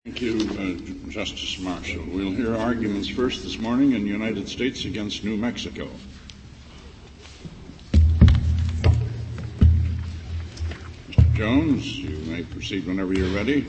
Thank you, Justice Marshall. We'll hear arguments first this morning in United States against New Mexico. Mr. Jones, you may proceed whenever you're ready.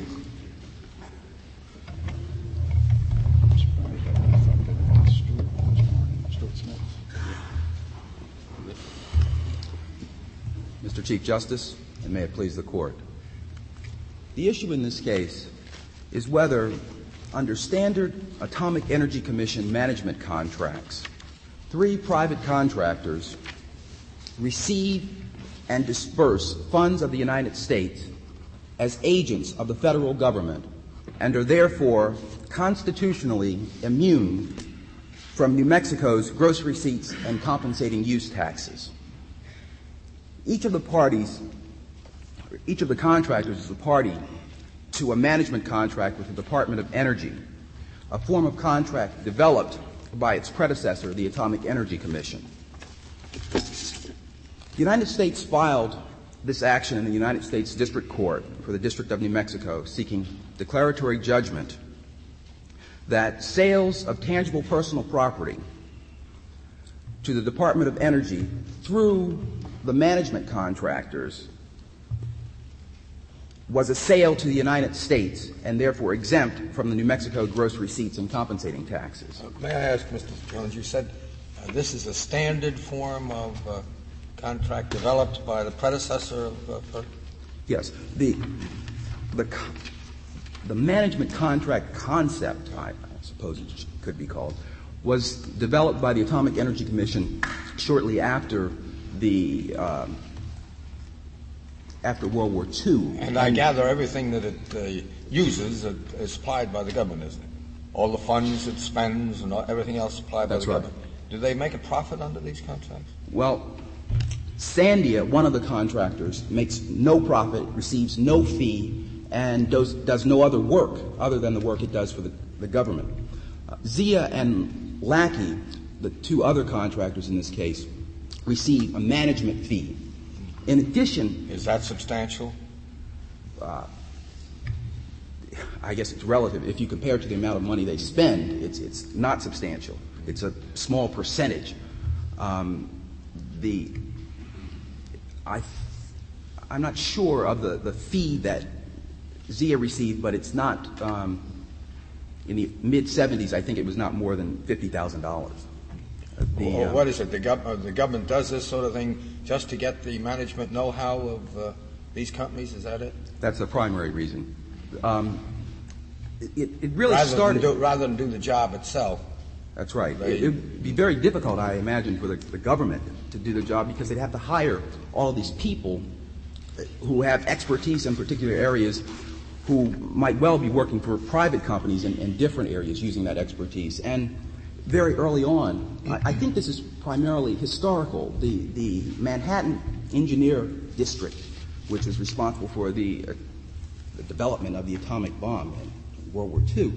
Mr. Chief Justice, and may it please the Court. The issue in this case is whether, under standard Atomic Energy Commission management contracts, 3 private contractors receive and disperse funds of the United States as agents of the federal government and are therefore constitutionally immune from New Mexico's gross receipts and compensating use taxes. Each of the contractors is a party to a management contract with the Department of Energy, a form of contract developed by its predecessor, the Atomic Energy Commission. The United States filed this action in the United States District Court for the District of New Mexico, seeking declaratory judgment that sales of tangible personal property to the Department of Energy through the management contractors was a sale to the United States and therefore exempt from the New Mexico gross receipts and compensating taxes. May I ask, Mr. Jones, you said this is a standard form of contract developed by the predecessor of Yes. The management contract concept, I suppose it could be called, was developed by the Atomic Energy Commission shortly after after World War II. And I gather everything that it uses is supplied by the government, isn't it? All the funds it spends and everything else supplied by the government. Do they make a profit under these contracts? Well, Sandia, one of the contractors, makes no profit, receives no fee, and does no other work other than the work it does for the government. Zia and Lackey, the 2 other contractors in this case, receive a management fee. In addition... Is that substantial? I guess it's relative. If you compare it to the amount of money they spend, it's not substantial. It's a small percentage. I'm not sure of the fee that Zia received, but it's not, in the mid-'70s, I think it was not more than $50,000. What is it? The government does this sort of thing just to get the management know-how of these companies? Is that it? That's the primary reason. It really rather than do the job itself. That's right. It would be very difficult, I imagine, for the government to do the job because they'd have to hire all of these people who have expertise in particular areas who might well be working for private companies in different areas using that expertise. And very early on, I think this is primarily historical. The Manhattan Engineer District, which is responsible for the development of the atomic bomb in World War II,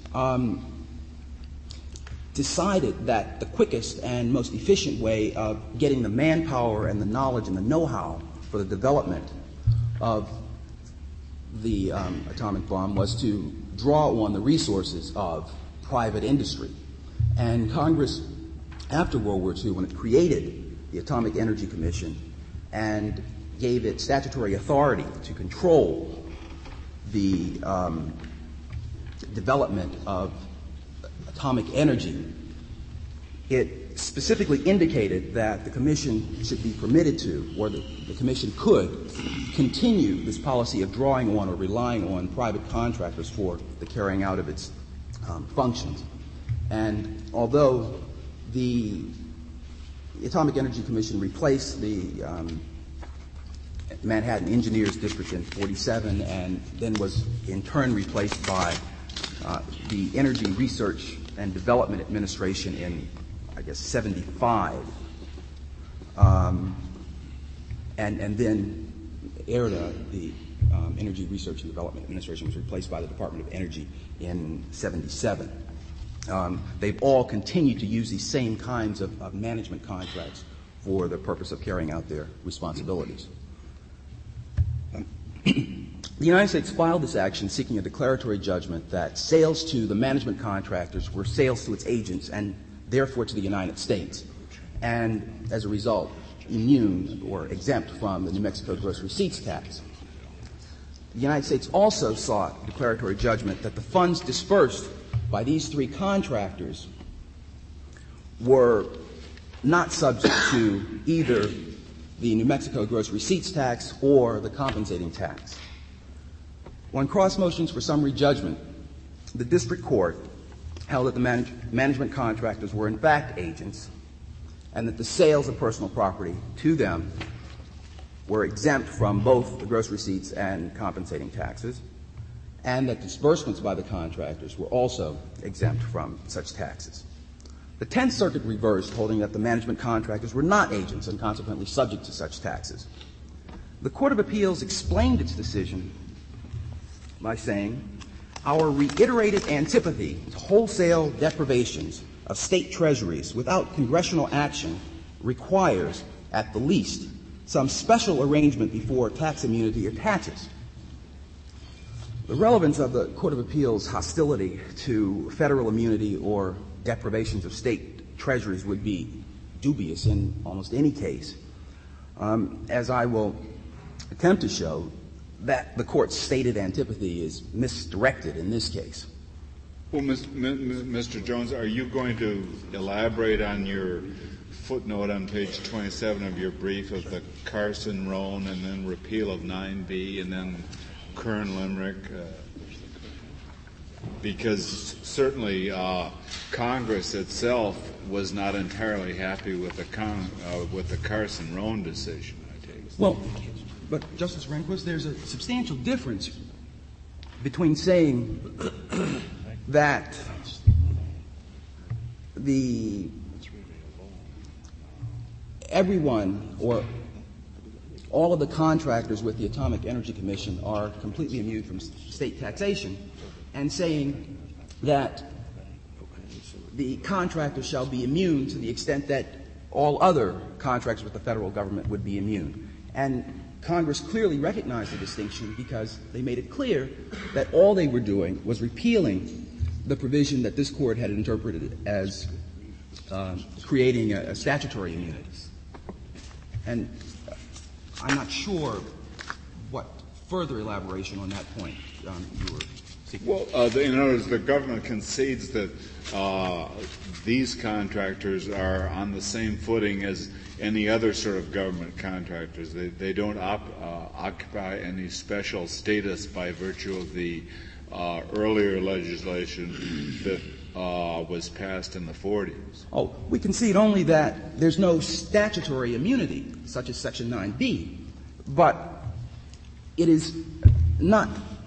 decided that the quickest and most efficient way of getting the manpower and the knowledge and the know-how for the development of the atomic bomb was to draw on the resources of private industry. And Congress, after World War II, when it created the Atomic Energy Commission and gave it statutory authority to control the development of atomic energy, it specifically indicated that the Commission should be permitted to, or the Commission could, continue this policy of drawing on or relying on private contractors for the carrying out of its functions. And although the Atomic Energy Commission replaced the Manhattan Engineers District in 1947 and then was in turn replaced by the Energy Research and Development Administration in, I guess, 1975, and then ERDA, the Energy Research and Development Administration, was replaced by the Department of Energy in 1977. They've all continued to use these same kinds of management contracts for the purpose of carrying out their responsibilities. The United States filed this action seeking a declaratory judgment that sales to the management contractors were sales to its agents and therefore to the United States, and as a result, immune or exempt from the New Mexico gross receipts tax. The United States also sought declaratory judgment that the funds dispersed by these three contractors were not subject to either the New Mexico gross receipts tax or the compensating tax. On cross motions for summary judgment, the district court held that the management contractors were in fact agents and that the sales of personal property to them were exempt from both the gross receipts and compensating taxes, and that disbursements by the contractors were also exempt from such taxes. The Tenth Circuit reversed, holding that the management contractors were not agents and consequently subject to such taxes. The Court of Appeals explained its decision by saying, "Our reiterated antipathy to wholesale deprivations of state treasuries without congressional action requires, at the least, some special arrangement before tax immunity attaches." The relevance of the Court of Appeals' hostility to federal immunity or deprivations of state treasuries would be dubious in almost any case, as I will attempt to show that the Court's stated antipathy is misdirected in this case. Well, Mr. Jones, are you going to elaborate on your footnote on page 27 of your brief of the Carson-Roan and then repeal of 9B and then Kern-Limerick? Because certainly Congress itself was not entirely happy with the Carson-Roan decision, I take it. Well, but Justice Rehnquist, there's a substantial difference between saying that everyone or all of the contractors with the Atomic Energy Commission are completely immune from state taxation, and saying that the contractors shall be immune to the extent that all other contracts with the federal government would be immune. And Congress clearly recognized the distinction because they made it clear that all they were doing was repealing the provision that this Court had interpreted as creating a statutory immunity. And I'm not sure what further elaboration on that point you were seeking. Well, in other words, the government concedes that these contractors are on the same footing as any other sort of government contractors. They don't occupy any special status by virtue of the earlier legislation that was passed in the 40s. Oh, we concede only that there's no statutory immunity, such as Section 9B, but it is not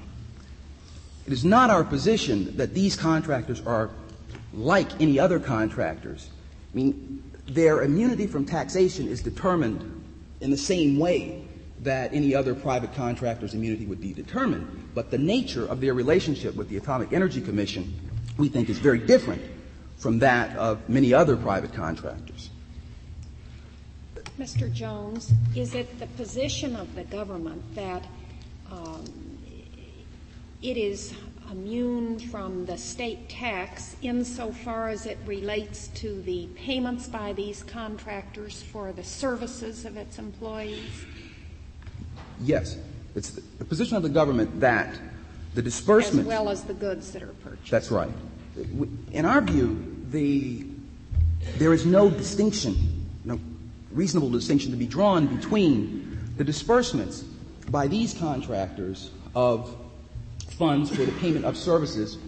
our position that these contractors are like any other contractors. I mean, their immunity from taxation is determined in the same way that any other private contractor's immunity would be determined, but the nature of their relationship with the Atomic Energy Commission, we think, is very different from that of many other private contractors. Mr. Jones, is it the position of the government that it is immune from the state tax insofar as it relates to the payments by these contractors for the services of its employees? Yes. It's the position of the government that the disbursement, as well as the goods that are purchased. That's right. In our view, there is no distinction, no reasonable distinction to be drawn between the disbursements by these contractors of funds for the payment of services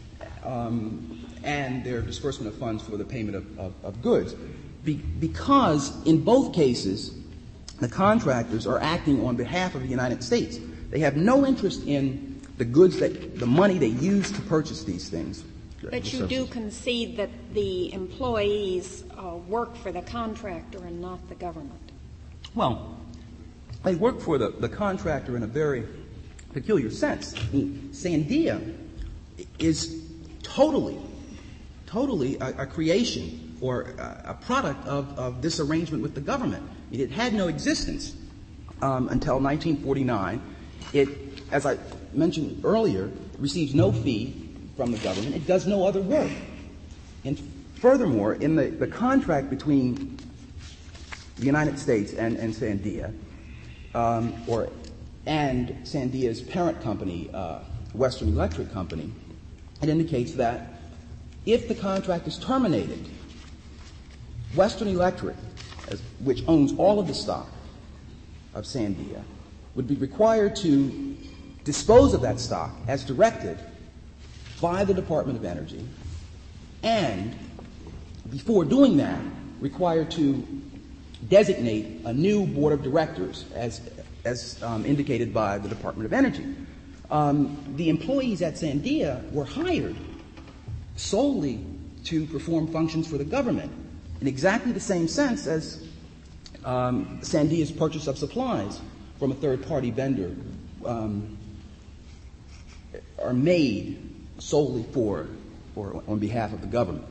and their disbursement of funds for the payment of goods. Because in both cases, the contractors are acting on behalf of the United States. They have no interest in the goods the money they use to purchase these things. But you do concede that the employees work for the contractor and not the government. Well, they work for the contractor in a very peculiar sense. I mean, Sandia is totally a creation or a product of this arrangement with the government. It had no existence until 1949. It as I mentioned earlier, receives no fee from the government. It does no other work. And furthermore, in the contract between the United States and Sandia, and Sandia's parent company, Western Electric Company, it indicates that if the contract is terminated, Western Electric, which owns all of the stock of Sandia, would be required to dispose of that stock as directed by the Department of Energy, and before doing that, required to designate a new board of directors as indicated by the Department of Energy. The employees at Sandia were hired solely to perform functions for the government in exactly the same sense as Sandia's purchase of supplies from a third-party vendor are made solely for or on behalf of the government.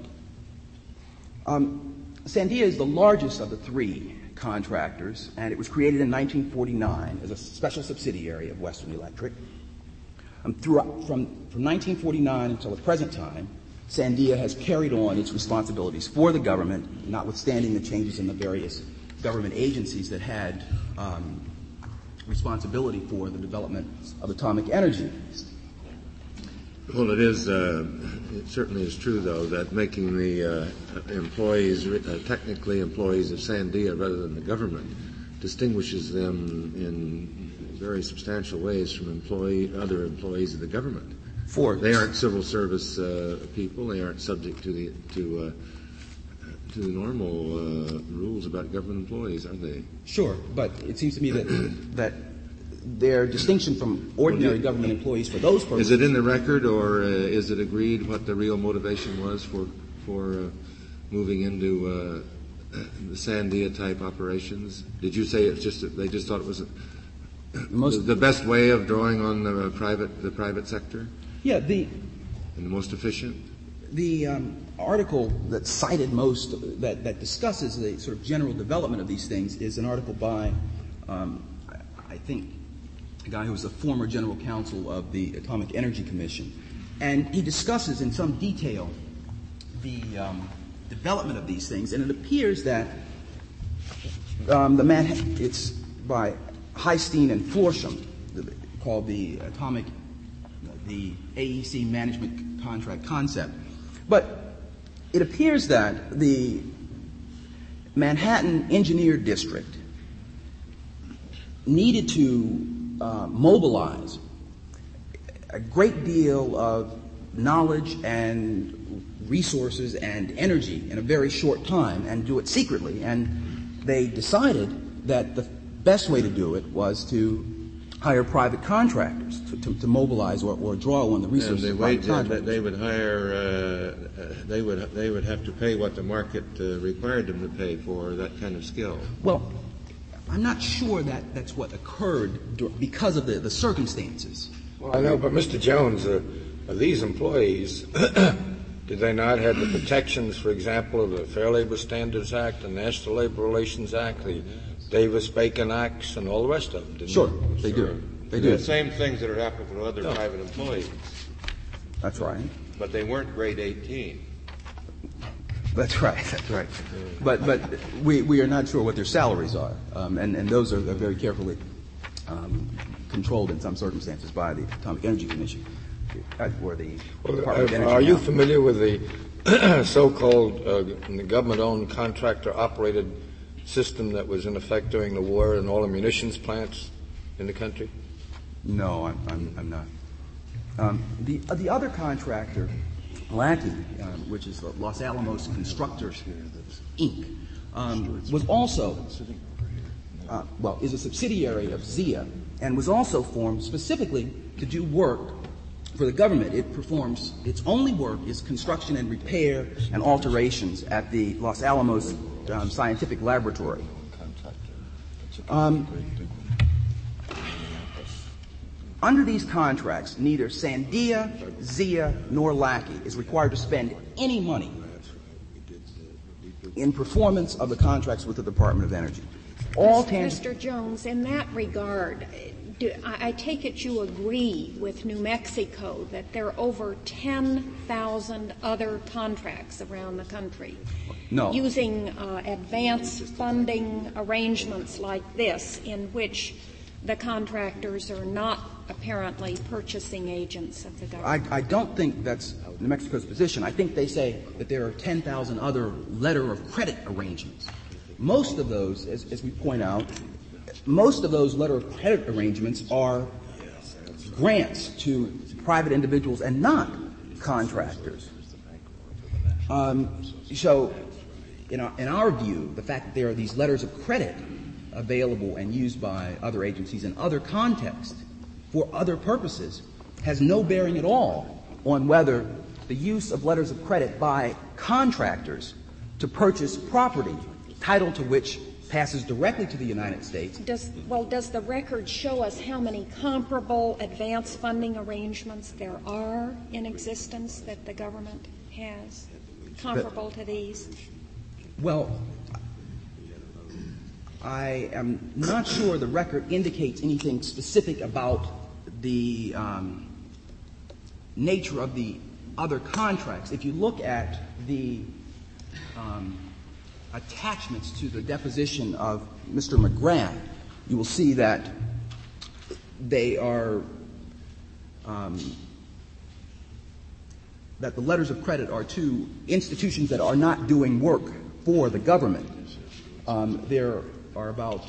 Sandia is the largest of the three contractors, and it was created in 1949 as a special subsidiary of Western Electric. From 1949 until the present time, Sandia has carried on its responsibilities for the government, notwithstanding the changes in the various government agencies that had responsibility for the development of atomic energy. Well, it certainly is true, though, that making the employees technically employees of Sandia rather than the government distinguishes them in very substantial ways from other employees of the government. They aren't civil service people. They aren't subject to the normal rules about government employees, are they? Sure, but it seems to me that their distinction from ordinary government employees for those purposes. Is it in the record, or is it agreed what the real motivation was for moving into the Sandia type operations? Did you say it's just that they just thought it was the best way of drawing on the private sector? Yeah, and the most efficient. The article that's cited most that discusses the sort of general development of these things is an article by I think a guy who was the former general counsel of the Atomic Energy Commission, and he discusses in some detail the development of these things, and it appears that it's by Heistein and Florsham, called the AEC management contract concept. But it appears that the Manhattan Engineer District needed to mobilize a great deal of knowledge and resources and energy in a very short time and do it secretly. And they decided that the best way to do it was to hire private contractors to mobilize or draw on the resources. And the wage that they would hire, they would have to pay what the market required them to pay for that kind of skill. Well, I'm not sure that's what occurred because of the circumstances. Well, I know, but Mr. Jones, these employees, did they not have the protections, for example, of the Fair Labor Standards Act, the National Labor Relations Act, the Davis-Bacon Acts, and all the rest of them, didn't Sure, they? They do. They do. The same things that are happening to other private employees. That's right. But they weren't grade 18. That's right. That's right. But we are not sure what their salaries are, and those are very carefully controlled in some circumstances by the Atomic Energy Commission or the Department of Energy. Are you familiar with the so-called the government-owned contractor-operated system that was in effect during the war in all the munitions plants in the country? No, I'm not. The other contractor, Lackey, which is the Los Alamos Constructors, Inc., was also, is a subsidiary of ZIA and was also formed specifically to do work for the government. It performs, its only work is construction and repair and alterations at the Los Alamos Scientific Laboratory. Under these contracts, neither Sandia, ZIA, nor Lackey is required to spend any money in performance of the contracts with the Department of Energy. Mr. Jones, in that regard, I take it you agree with New Mexico that there are over 10,000 other contracts around the country No. using advance funding arrangements like this, in which the contractors are not apparently purchasing agents of the government? I don't think that's New Mexico's position. I think they say that there are 10,000 other letter of credit arrangements. Most of those, as we point out, most of those letter of credit arrangements are grants to private individuals and not contractors. So, in our view, the fact that there are these letters of credit available and used by other agencies in other contexts for other purposes has no bearing at all on whether the use of letters of credit by contractors to purchase property, title to which passes directly to the United States. Does the record show us how many comparable advance funding arrangements there are in existence that the government has comparable to these? Well, I am not sure the record indicates anything specific about the nature of the other contracts. If you look at the attachments to the deposition of Mr. McGrath, you will see that they are that the letters of credit are to institutions that are not doing work for the government. There are about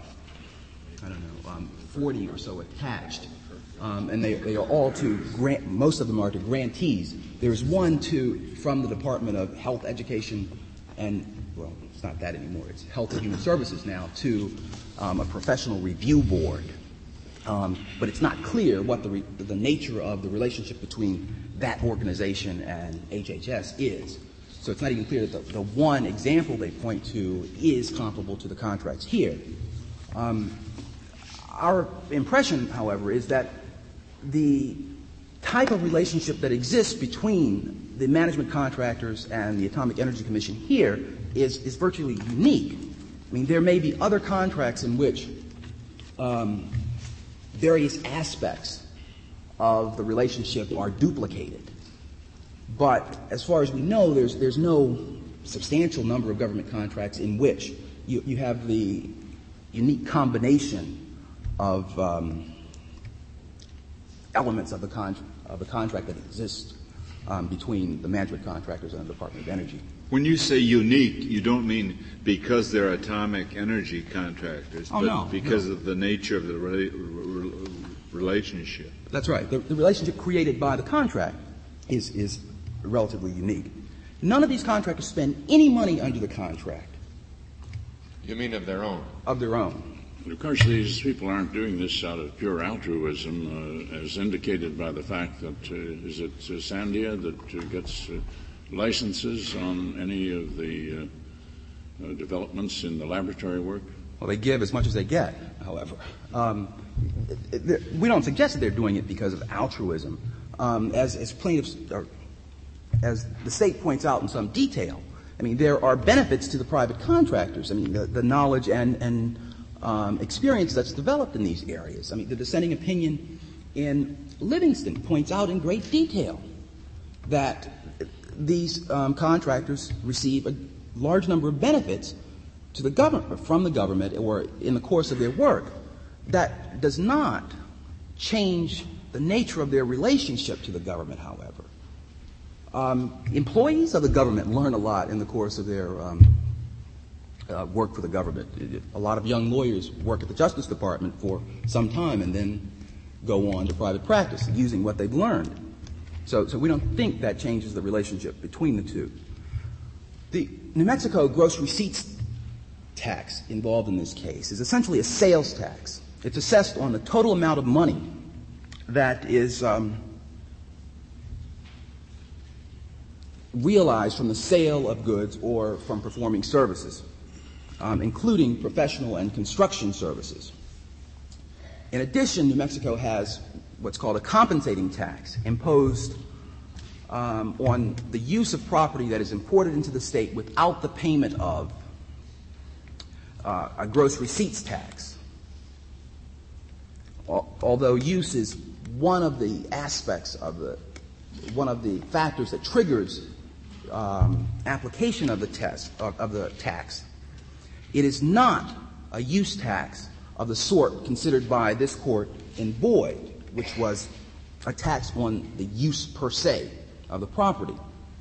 40 or so attached, and they are all to most of them are to grantees. There's one from the Department of Health, Education, and well, it's not that anymore. It's Health and Human Services now, to a professional review board. But it's not clear what the nature of the relationship between that organization and HHS is. So it's not even clear that the one example they point to is comparable to the contracts here. Our impression, however, is that the type of relationship that exists between the management contractors and the Atomic Energy Commission here is virtually unique. I mean, there may be other contracts in which various aspects of the relationship are duplicated. But as far as we know, there's no substantial number of government contracts in which you have the unique combination of elements of the contract that exist between the management contractors and the Department of Energy. When you say unique, you don't mean because they're atomic energy contractors, because of the nature of the relationship. That's right. The relationship created by the contract is relatively unique. None of these contractors spend any money under the contract. You mean of their own? Of their own. Of course, these people aren't doing this out of pure altruism, as indicated by the fact that, is it Sandia that gets licenses on any of the developments in the laboratory work? Well, they give as much as they get, however. We don't suggest that they're doing it because of altruism. As plaintiffs, or as the state points out in some detail, I mean, there are benefits to the private contractors. I mean, the knowledge and experience that's developed in these areas. I mean, the dissenting opinion in Livingston points out in great detail that these contractors receive a large number of benefits to the government, from the government, or in the course of their work. That does not change the nature of their relationship to the government, however. Employees of the government learn a lot in the course of their work for the government. A lot of young lawyers work at the Justice Department for some time and then go on to private practice using what they've learned. So we don't think that changes the relationship between the two. The New Mexico gross receipts tax involved in this case is essentially a sales tax. It's assessed on the total amount of money that is realized from the sale of goods or from performing services, including professional and construction services. In addition, New Mexico has what's called a compensating tax imposed on the use of property that is imported into the state without the payment of a gross receipts tax. although use is one of the aspects of one of the factors that triggers application of the tax, it is not a use tax of the sort considered by this court in Boyd, which was a tax on the use per se of the property.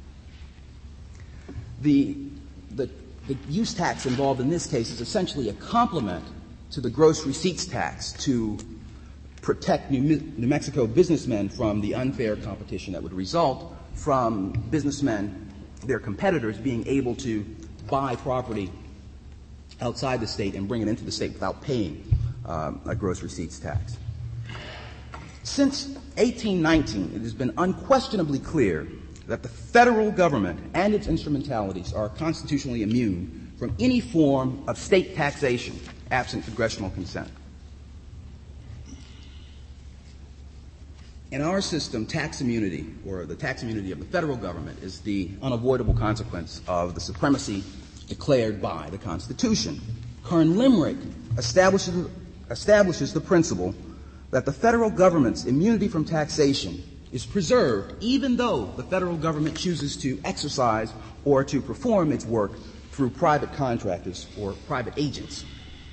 The use tax involved in this case is essentially a complement to the gross receipts tax to protect New Mexico businessmen from the unfair competition that would result from businessmen, their competitors, being able to buy property outside the state and bring it into the state without paying a gross receipts tax. Since 1819, it has been unquestionably clear that the federal government and its instrumentalities are constitutionally immune from any form of state taxation absent congressional consent. In our system, tax immunity, or the tax immunity of the federal government, is the unavoidable consequence of the supremacy declared by the Constitution. Kern-Limerick establishes the principle that the federal government's immunity from taxation is preserved even though the federal government chooses to exercise or to perform its work through private contractors or private agents.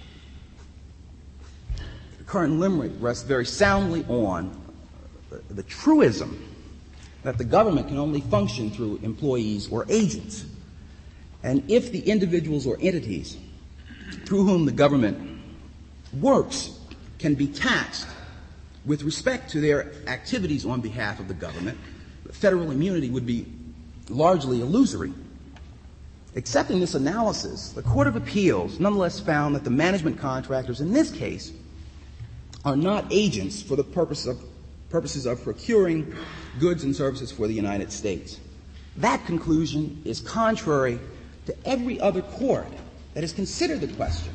Kern-Limerick rests very soundly on the truism that the government can only function through employees or agents. And if the individuals or entities through whom the government works can be taxed with respect to their activities on behalf of the government, federal immunity would be largely illusory. Accepting this analysis, the Court of Appeals nonetheless found that the management contractors in this case are not agents for the purposes of procuring goods and services for the United States. That conclusion is contrary to every other court that has considered the question.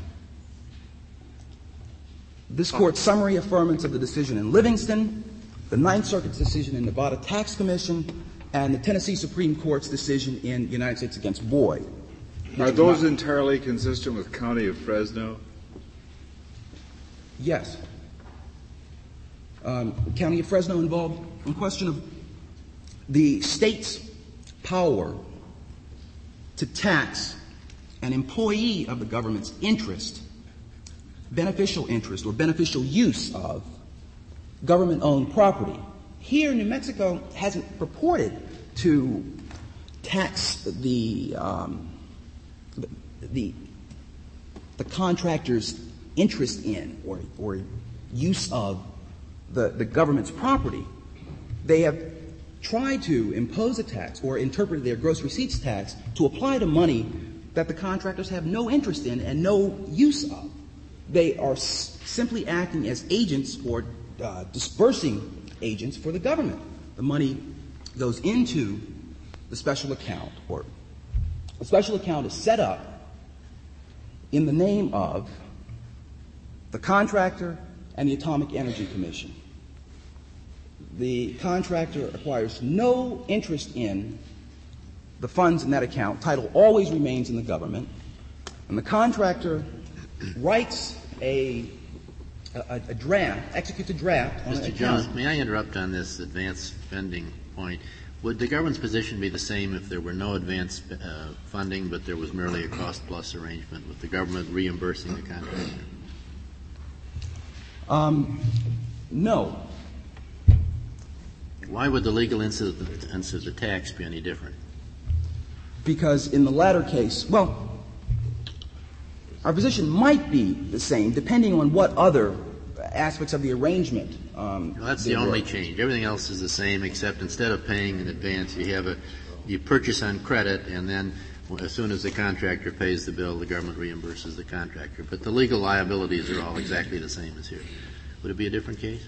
This Court's summary affirmance of the decision in Livingston, the Ninth Circuit's decision in Nevada Tax Commission, and the Tennessee Supreme Court's decision in United States against Boyd. Are those entirely consistent with County of Fresno? Yes. County of Fresno involved in question of the state's power to tax an employee of the government's beneficial interest or beneficial use of government-owned property. Here, New Mexico hasn't purported to tax the contractor's interest in or use of the government's property. They have tried to impose a tax or interpret their gross receipts tax to apply to money that the contractors have no interest in and no use of. They are simply acting as agents or dispersing agents for the government. The money goes into the special account, or the special account is set up in the name of the contractor and the Atomic Energy Commission. The contractor acquires no interest in the funds in that account. Title always remains in the government. And the contractor writes a draft, executes a draft on an account. Mr. Jones, may I interrupt on this advance spending point? Would the government's position be the same if there were no advance funding, but there was merely a cost-plus arrangement with the government reimbursing the contractor? No. Why would the legal incidence of the tax be any different? Because in the latter case, well, our position might be the same depending on what other aspects of the arrangement. Well, that's the only change. Everything else is the same, except instead of paying in advance, you purchase on credit, and then as soon as the contractor pays the bill, the government reimburses the contractor. But the legal liabilities are all exactly the same as here. Would it be a different case?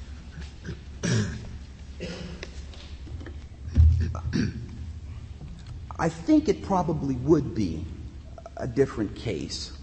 I think it probably would be a different case.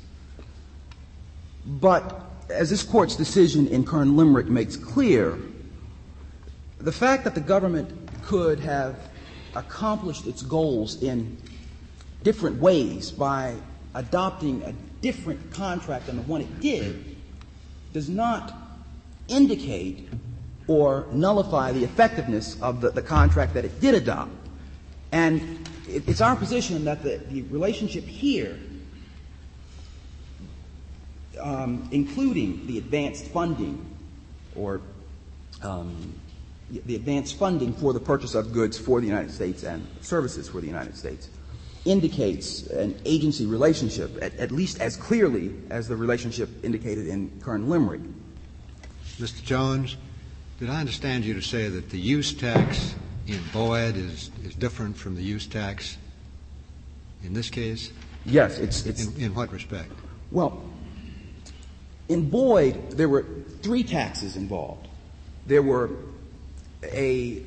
But as this Court's decision in Kern-Limerick makes clear, the fact that the government could have accomplished its goals in different ways by adopting a different contract than the one it did does not indicate or nullify the effectiveness of the contract that it did adopt. And it's our position that the relationship here, including the advanced funding or the advanced funding for the purchase of goods for the United States and services for the United States, indicates an agency relationship, at least as clearly as the relationship indicated in Kern-Limerick. Mr. Jones, did I understand you to say that the use tax in Boyd is different from the use tax in this case? Yes, it's in what respect? Well, in Boyd, there were 3 taxes involved. There was a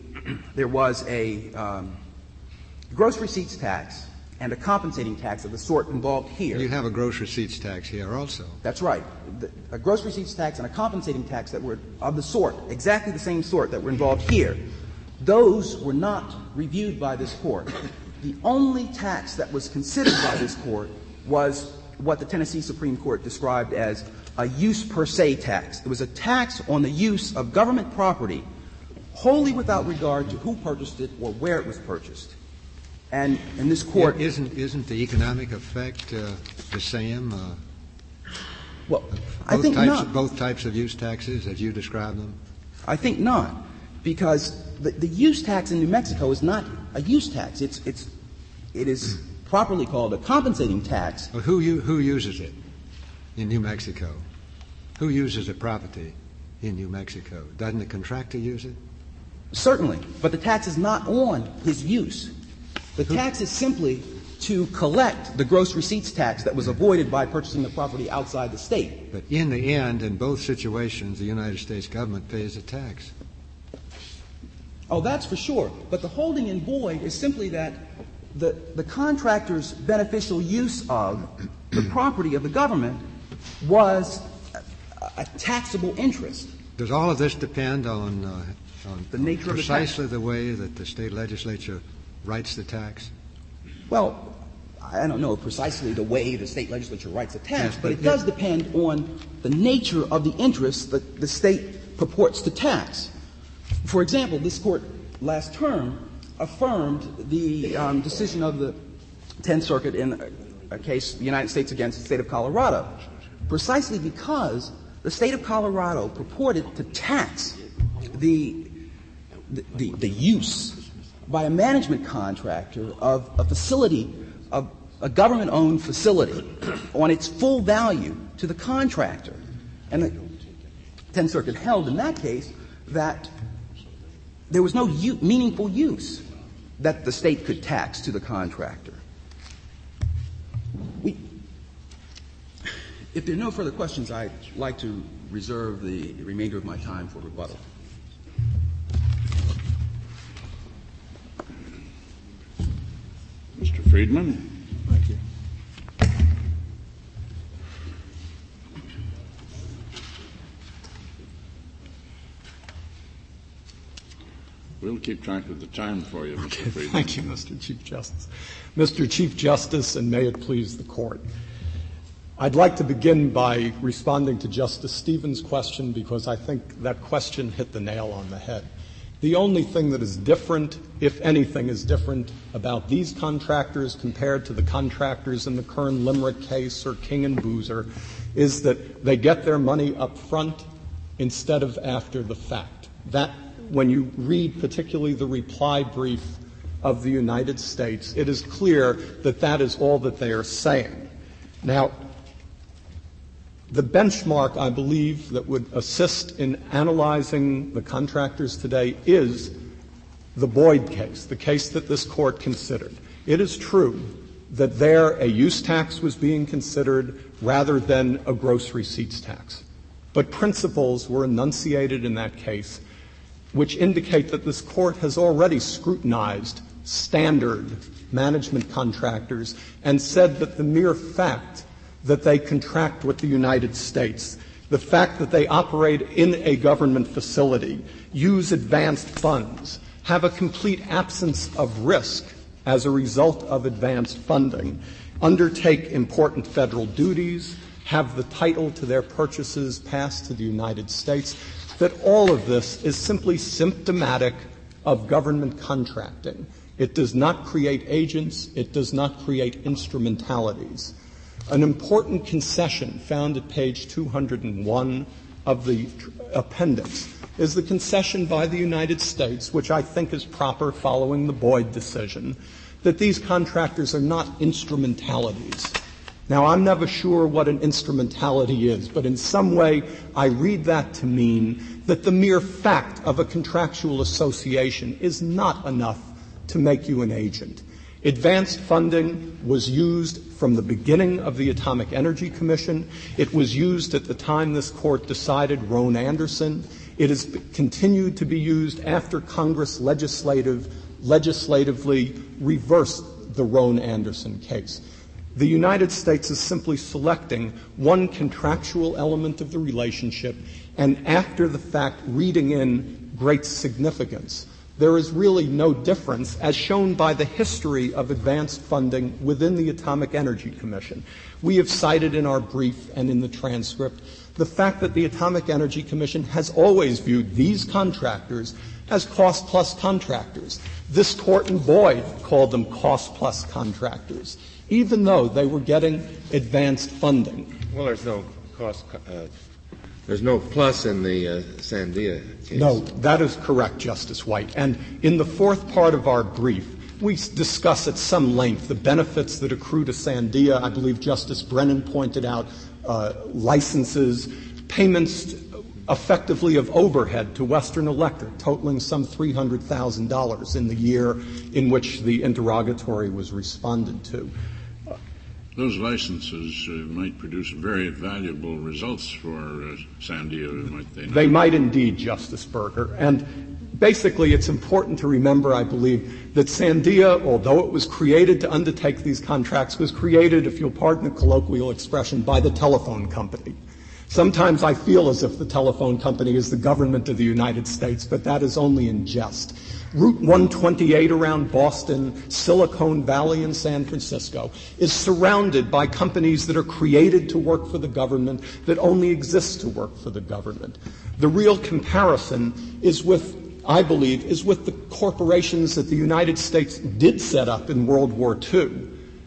gross receipts tax and a compensating tax of the sort involved here. You have a gross receipts tax here also. That's right. A gross receipts tax and a compensating tax that were of the sort, exactly the same sort that were involved here. Those were not reviewed by this Court. The only tax that was considered by this Court was what the Tennessee Supreme Court described as a use per se tax. It was a tax on the use of government property wholly without regard to who purchased it or where it was purchased. And this Court isn't the economic effect the same? Well, I think not. Both types of use taxes, as you describe them? I think not, because the use tax in New Mexico is not a use tax. It is properly called a compensating tax. Well, who uses it in New Mexico? Who uses a property in New Mexico? Doesn't the contractor use it? Certainly, but the tax is not on his use. The tax is simply to collect the gross receipts tax that was avoided by purchasing the property outside the state. But in the end, in both situations, the United States government pays a tax. Oh, that's for sure. But the holding in Boyd is simply that the contractor's beneficial use of the property of the government was a taxable interest. Does all of this depend on the nature of precisely the way that the state legislature writes the tax? Well, I don't know precisely the way the state legislature writes a tax, but it does depend on the nature of the interest that the state purports to tax. For example, this Court last term affirmed the decision of the Tenth Circuit in a case, the United States against the state of Colorado, precisely because the state of Colorado purported to tax the use by a management contractor of a facility, of a government-owned facility, on its full value to the contractor. And the Tenth Circuit held in that case that there was no meaningful use that the state could tax to the contractor. If there are no further questions, I'd like to reserve the remainder of my time for rebuttal. Mr. Friedman. Thank you. We'll keep track of the time for you, Mr. Friedman. Thank you, Mr. Chief Justice. Mr. Chief Justice, and may it please the Court, I'd like to begin by responding to Justice Stevens' question because I think that question hit the nail on the head. The only thing that is different, if anything is different, about these contractors compared to the contractors in the Kern-Limerick case or King and Boozer is that they get their money up front instead of after the fact. That, when you read particularly the reply brief of the United States, it is clear that that is all that they are saying. Now, the benchmark, I believe, that would assist in analyzing the contractors today is the Boyd case, the case that this Court considered. It is true that there a use tax was being considered rather than a gross receipts tax. But principles were enunciated in that case which indicate that this Court has already scrutinized standard management contractors and said that the mere fact that they contract with the United States, the fact that they operate in a government facility, use advanced funds, have a complete absence of risk as a result of advanced funding, undertake important federal duties, have the title to their purchases passed to the United States, that all of this is simply symptomatic of government contracting. It does not create agents. It does not create instrumentalities. An important concession found at page 201 of the appendix is the concession by the United States, which I think is proper following the Boyd decision, that these contractors are not instrumentalities. Now, I'm never sure what an instrumentality is, but in some way I read that to mean that the mere fact of a contractual association is not enough to make you an agent. Advanced funding was used from the beginning of the Atomic Energy Commission. It was used at the time this Court decided Roane Anderson. It has continued to be used after Congress legislatively reversed the Roane Anderson case. The United States is simply selecting one contractual element of the relationship and after the fact reading in great significance. There is really no difference, as shown by the history of advanced funding within the Atomic Energy Commission. We have cited in our brief and in the transcript the fact that the Atomic Energy Commission has always viewed these contractors as cost-plus contractors. This Court in Boyd called them cost-plus contractors, even though they were getting advanced funding. Well, there's no cost. There's no plus in the Sandia case. No, that is correct, Justice White. And in the fourth part of our brief, we discuss at some length the benefits that accrue to Sandia. I believe Justice Brennan pointed out licenses, payments effectively of overhead to Western Electric, totaling some $300,000 in the year in which the interrogatory was responded to. Those licenses might produce very valuable results for Sandia, might they not? They might indeed, Justice Berger. And basically it's important to remember, I believe, that Sandia, although it was created to undertake these contracts, was created, if you'll pardon the colloquial expression, by the telephone company. Sometimes I feel as if the telephone company is the government of the United States, but that is only in jest. Route 128 around Boston, Silicon Valley in San Francisco is surrounded by companies that are created to work for the government, that only exist to work for the government. The real comparison is with, I believe, is with the corporations that the United States did set up in World War II.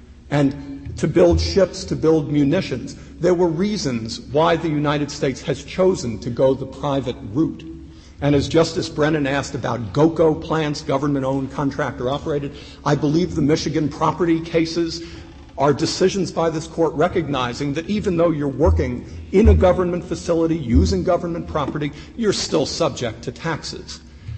And to build ships, to build munitions, there were reasons why the United States has chosen to go the private route. And as Justice Brennan asked about GOCO plants, government-owned, contractor-operated, I believe the Michigan property cases are decisions by this Court recognizing that even though you're working in a government facility using government property, you're still subject to taxes.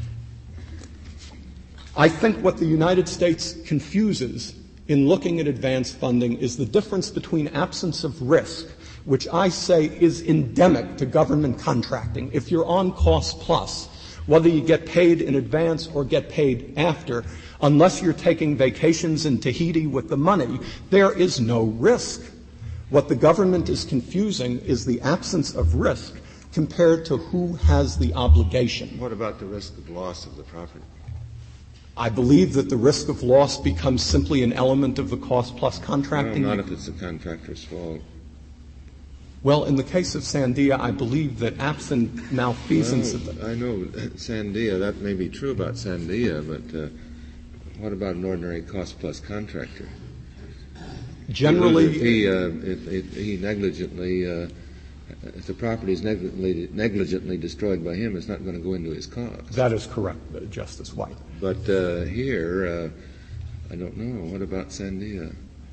I think what the United States confuses in looking at advanced funding is the difference between absence of risk, which I say is endemic to government contracting. If you're on cost plus, whether you get paid in advance or get paid after, unless you're taking vacations in Tahiti with the money, there is no risk. What the government is confusing is the absence of risk compared to who has the obligation. What about the risk of loss of the property? I believe that the risk of loss becomes simply an element of the cost plus contracting. No, not if it's the contractor's fault. Well, in the case of Sandia, I believe that absent malfeasance... I know Sandia, that may be true about Sandia, but what about an ordinary cost-plus contractor? Generally... If he negligently, if the property is negligently destroyed by him, it's not going to go into his cost. That is correct, Justice White. But here, I don't know. What about Sandia?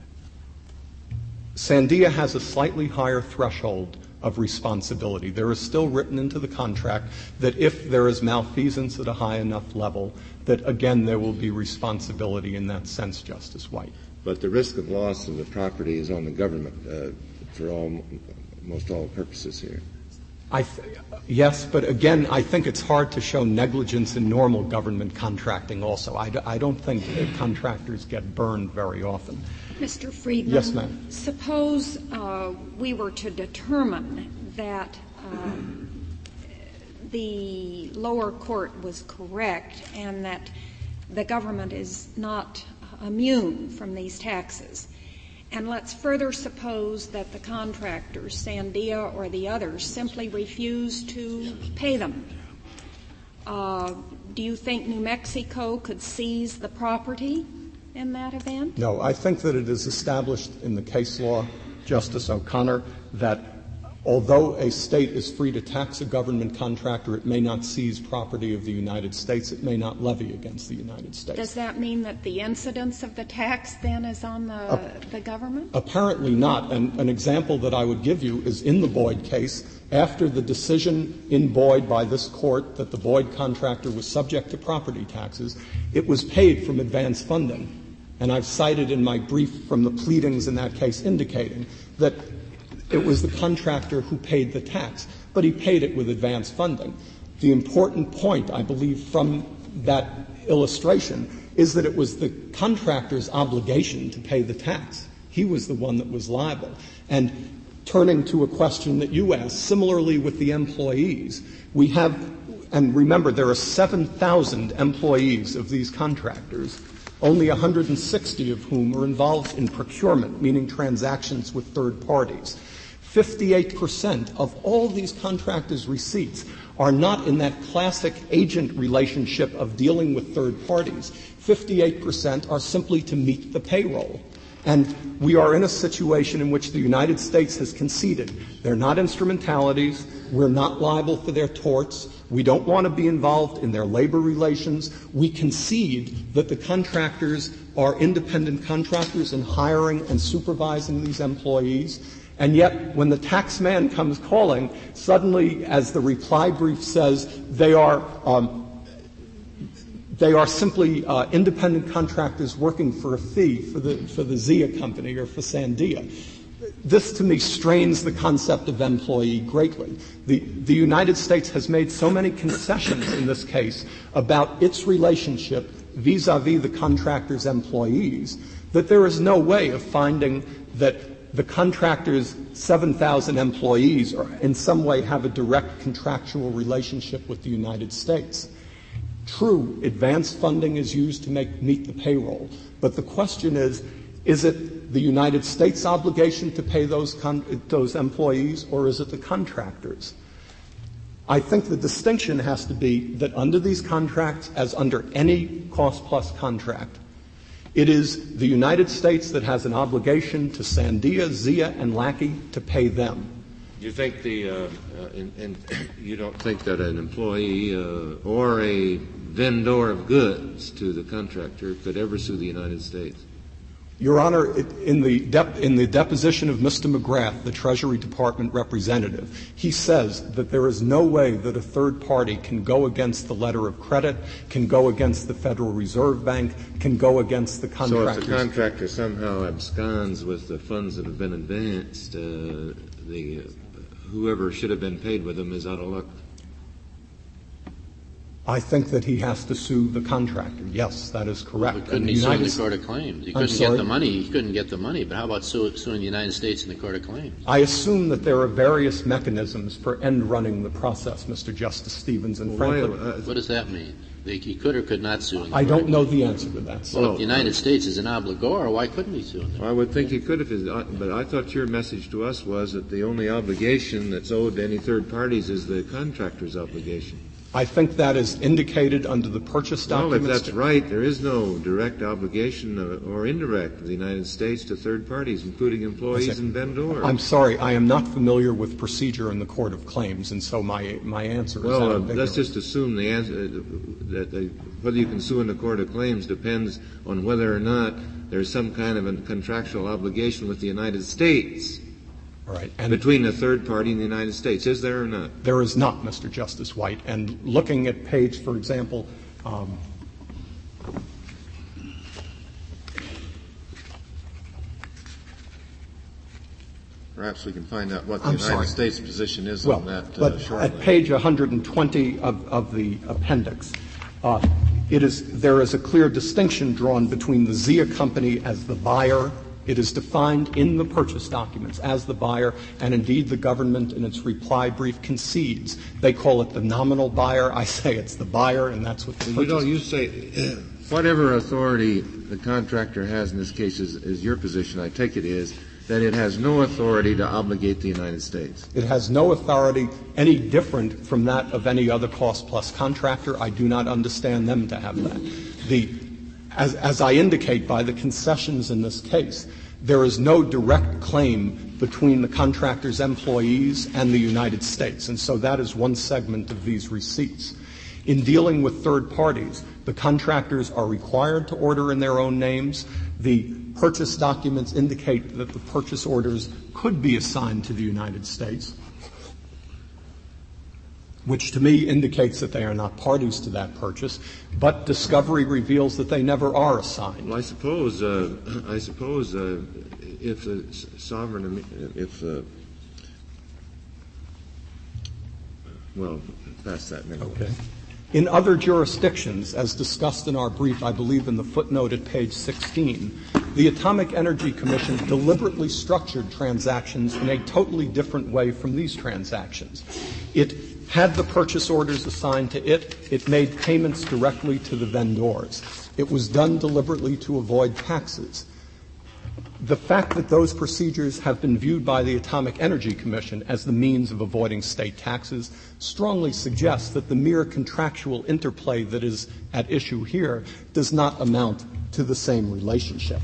Sandia has a slightly higher threshold of responsibility. There is still written into the contract that if there is malfeasance at a high enough level, that again there will be responsibility in that sense, Justice White. But the risk of loss of the property is on the government for almost all purposes here. Yes, but again, I think it's hard to show negligence in normal government contracting also. I don't think contractors get burned very often. Mr. Friedman. Yes, ma'am. Suppose we were to determine that the lower court was correct and that the government is not immune from these taxes, And let's further suppose that the contractors, Sandia or the others, simply refuse to pay them. Do you think New Mexico could seize the property in that event? No, I think that it is established in the case law, Justice O'Connor, that although a state is free to tax a government contractor, it may not seize property of the United States. It may not levy against the United States. Does that mean that the incidence of the tax then is on the government? Apparently not. And an example that I would give you is in the Boyd case. After the decision in Boyd by this court that the Boyd contractor was subject to property taxes, it was paid from advance funding. And I've cited in my brief from the pleadings in that case indicating that it was the contractor who paid the tax, but he paid it with advance funding. The important point, I believe, from that illustration is that it was the contractor's obligation to pay the tax. He was the one that was liable. And turning to a question that you asked, similarly with the employees, we have, and remember, there are 7,000 employees of these contractors, only 160 of whom are involved in procurement, meaning transactions with third parties. 58% of all these contractors' receipts are not in that classic agent relationship of dealing with third parties. 58% are simply to meet the payroll. And we are in a situation in which the United States has conceded they're not instrumentalities, we're not liable for their torts, we don't want to be involved in their labor relations. We concede that the contractors are independent contractors in hiring and supervising these employees. And yet, when the tax man comes calling, suddenly, as the reply brief says, they are simply independent contractors working for a fee for the Zia company or for Sandia. This, to me, strains the concept of employee greatly. The United States has made so many concessions in this case about its relationship vis-a-vis the contractor's employees that there is no way of finding that the contractor's 7,000 employees are in some way have a direct contractual relationship with the United States. True, advance funding is used to meet the payroll, but the question is it the United States' obligation to pay those employees, or is it the contractors? I think the distinction has to be that under these contracts, as under any cost-plus contract, it is the United States that has an obligation to Sandia, Zia, and Lackey to pay them. You think you don't think that an employee or a vendor of goods to the contractor could ever sue the United States? Your Honor, in the deposition of Mr. McGrath, the Treasury Department representative, he says that there is no way that a third party can go against the letter of credit, can go against the Federal Reserve Bank, can go against the contractors. So if the contractor somehow absconds with the funds that have been advanced, whoever should have been paid with them is out of luck? I think that he has to sue the contractor. Yes, that is correct. But couldn't he sue in the Court of Claims? He couldn't get the money. He couldn't get the money. But how about suing the United States in the Court of Claims? I assume that there are various mechanisms for end-running the process, Mr. Justice Stevens. And frankly, what does that mean? He could or could not sue in the I don't know the answer to that. Well, if the United States is an obligor, why couldn't he sue in there? I would think he could but I thought your message to us was that the only obligation that's owed to any third parties is the contractor's obligation. I think that is indicated under the purchase documents. Well, if that's right, there is no direct obligation or indirect of the United States to third parties, including employees and vendors. I'm sorry, I am not familiar with procedure in the Court of Claims, and so my answer is well, let's just assume the answer that whether you can sue in the Court of Claims depends on whether or not there's some kind of a contractual obligation with the United States. All right. And between a third party and the United States. Is there or not? There is not, Mr. Justice White. And looking at page, for example, perhaps we can find out what the United States position is on that shortly. At page 120 of the appendix, there is a clear distinction drawn between the Zia company as the buyer. It is defined in the purchase documents as the buyer, and indeed the government in its reply brief concedes. They call it the nominal buyer. I say it's the buyer, and that's what the purchase. You say whatever authority the contractor has in this case is your position, I take it is, that it has no authority to obligate the United States. It has no authority any different from that of any other cost-plus contractor. I do not understand them to have that. As I indicate by the concessions in this case, there is no direct claim between the contractor's employees and the United States, and so that is one segment of these receipts. In dealing with third parties, the contractors are required to order in their own names. The purchase documents indicate that the purchase orders could be assigned to the United States, which to me indicates that they are not parties to that purchase, but discovery reveals that they never are assigned. Well, I suppose if the sovereign, past that minute. Okay. In other jurisdictions, as discussed in our brief, I believe in the footnote at page 16, the Atomic Energy Commission deliberately structured transactions in a totally different way from these transactions. It had the purchase orders assigned to it. It made payments directly to the vendors. It was done deliberately to avoid taxes. The fact that those procedures have been viewed by the Atomic Energy Commission as the means of avoiding state taxes strongly suggests that the mere contractual interplay that is at issue here does not amount to the same relationship.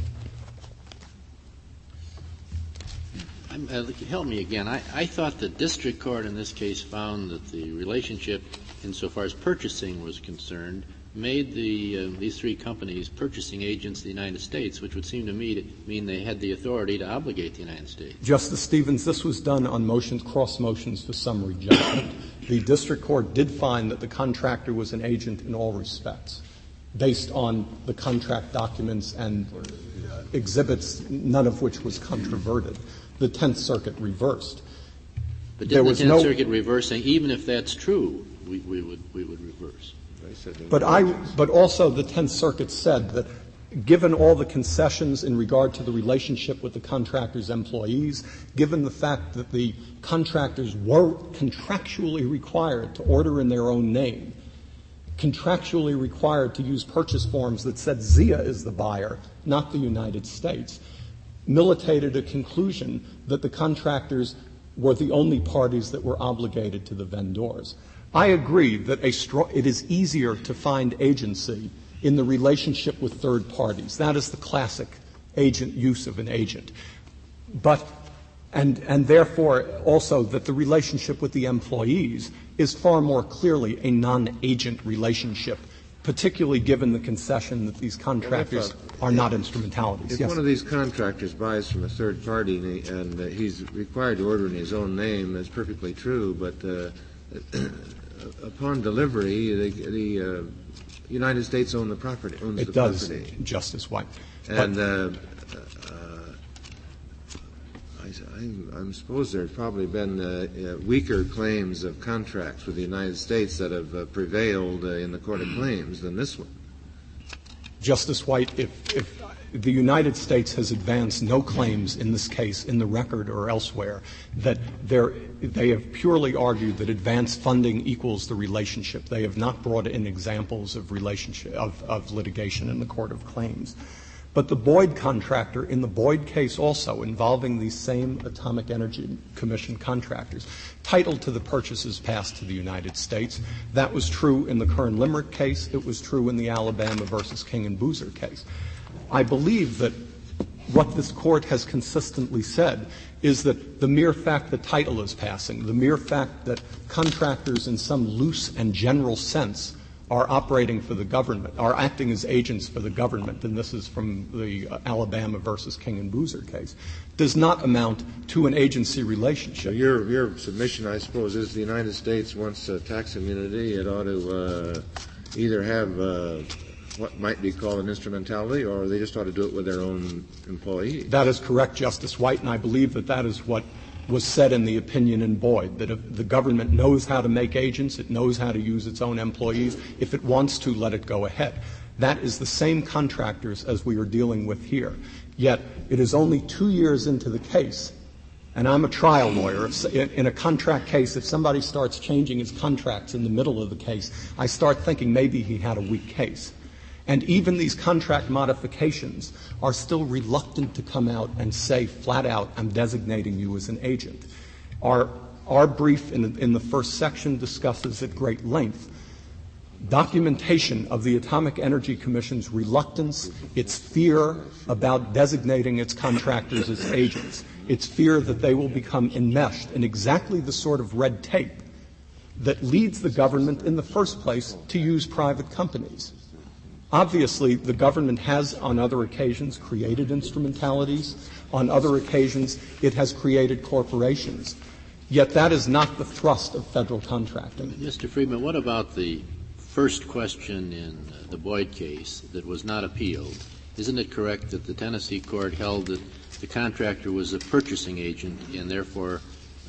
Help me again. I thought the district court in this case found that the relationship, insofar as purchasing was concerned, made these three companies purchasing agents of the United States, which would seem to me to mean they had the authority to obligate the United States. Justice Stevens, this was done on cross motions for summary judgment. The district court did find that the contractor was an agent in all respects, based on the contract documents and exhibits, none of which was controverted. The Tenth Circuit reversed. But didn't the Tenth Circuit reverse, saying even if that's true, we would reverse? But also the Tenth Circuit said that given all the concessions in regard to the relationship with the contractor's employees, given the fact that the contractors were contractually required to order in their own name, contractually required to use purchase forms that said Zia is the buyer, not the United States, militated a conclusion that the contractors were the only parties that were obligated to the vendors. I agree that it is easier to find agency in the relationship with third parties. That is the classic use of an agent. But and therefore also that the relationship with the employees is far more clearly a non-agent relationship, particularly given the concession that these contractors are not instrumentalities. If yes. One of these contractors buys from a third party and he's required to order in his own name, that's perfectly true, but upon delivery, the United States owns the property. It does, Justice White. And I suppose there have probably been weaker claims of contracts with the United States that have prevailed in the Court of Claims than this one. Justice White, if the United States has advanced no claims in this case in the record or elsewhere that they have purely argued that advance funding equals the relationship. They have not brought in examples of of litigation in the Court of Claims. But the Boyd contractor, in the Boyd case also involving these same Atomic Energy Commission contractors, titled to the purchases passed to the United States. That was true in the Kern-Limerick case. It was true in the Alabama versus King and Boozer case. I believe that what this Court has consistently said is that the mere fact that title is passing, the mere fact that contractors in some loose and general sense are operating for the government, are acting as agents for the government, and this is from the Alabama versus King and Boozer case, does not amount to an agency relationship. So your submission, I suppose, is the United States wants tax immunity. It ought to either have what might be called an instrumentality, or they just ought to do it with their own employees. That is correct, Justice White, and I believe that that is what was said in the opinion in Boyd, that if the government knows how to make agents, it knows how to use its own employees. If it wants to, let it go ahead. That is the same contractors as we are dealing with here. Yet it is only 2 years into the case, and I'm a trial lawyer. In a contract case, if somebody starts changing his contracts in the middle of the case, I start thinking maybe he had a weak case. And even these contract modifications are still reluctant to come out and say flat out, I'm designating you as an agent. Our brief in the first section discusses at great length documentation of the Atomic Energy Commission's reluctance, its fear about designating its contractors as agents, its fear that they will become enmeshed in exactly the sort of red tape that leads the government in the first place to use private companies. Obviously, the government has on other occasions created instrumentalities. On other occasions, it has created corporations. Yet that is not the thrust of federal contracting. Mr. Friedman, what about the first question in the Boyd case that was not appealed? Isn't it correct that the Tennessee court held that the contractor was a purchasing agent and therefore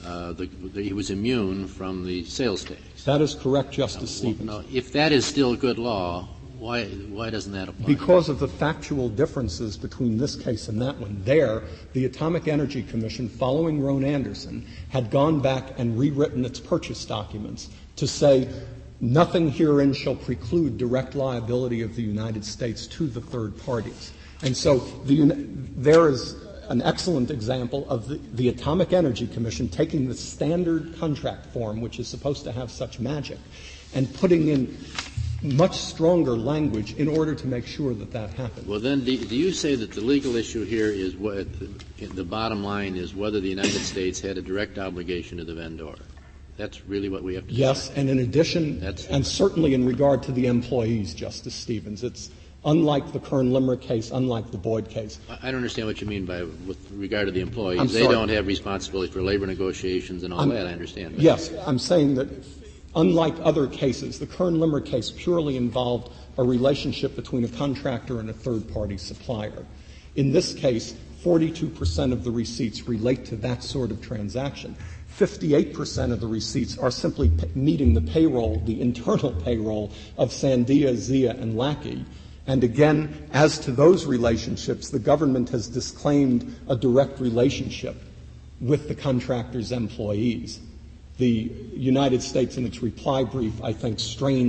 he was immune from the sales tax? That is correct, Justice Stevens. Now, if that is still good law, why doesn't that apply? Because of the factual differences between this case and that one. There, the Atomic Energy Commission, following Roan Anderson, had gone back and rewritten its purchase documents to say nothing herein shall preclude direct liability of the United States to the third parties. And so there is an excellent example of the Atomic Energy Commission taking the standard contract form, which is supposed to have such magic, and putting in much stronger language in order to make sure that that happens. Well, then, do you say that the legal issue here is what the bottom line is whether the United States had a direct obligation to the vendor? That's really what we have to Yes, decide. and in addition, and certainly in regard to the employees, Justice Stevens, it's unlike the Kern-Limerick case, unlike the Boyd case. I don't understand what you mean by with regard to the employees. I'm They sorry. don't have responsibility for labor negotiations and all that. I understand that. Yes, I'm saying that unlike other cases, the Kern-Limerick case purely involved a relationship between a contractor and a third-party supplier. In this case, 42% of the receipts relate to that sort of transaction. 58% of the receipts are simply meeting the payroll, the internal payroll of Sandia, Zia, and Lackey. And again, as to those relationships, the government has disclaimed a direct relationship with the contractor's employees. The United States, in its reply brief, I think,